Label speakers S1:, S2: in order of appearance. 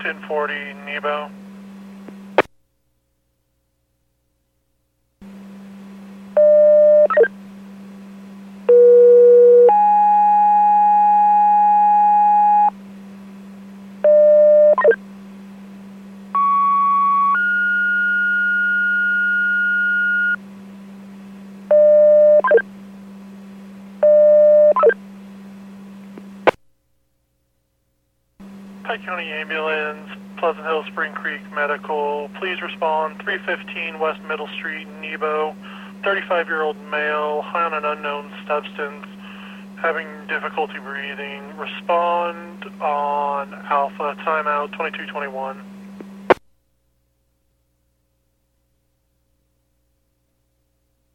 S1: 1040 Nebo. Pike County Ambulance, Pleasant Hill Spring Creek Medical. Please respond 315 West Middle Street, Nebo. 35-year-old male, high on an unknown substance, having difficulty breathing. Respond on Alpha, timeout 2221.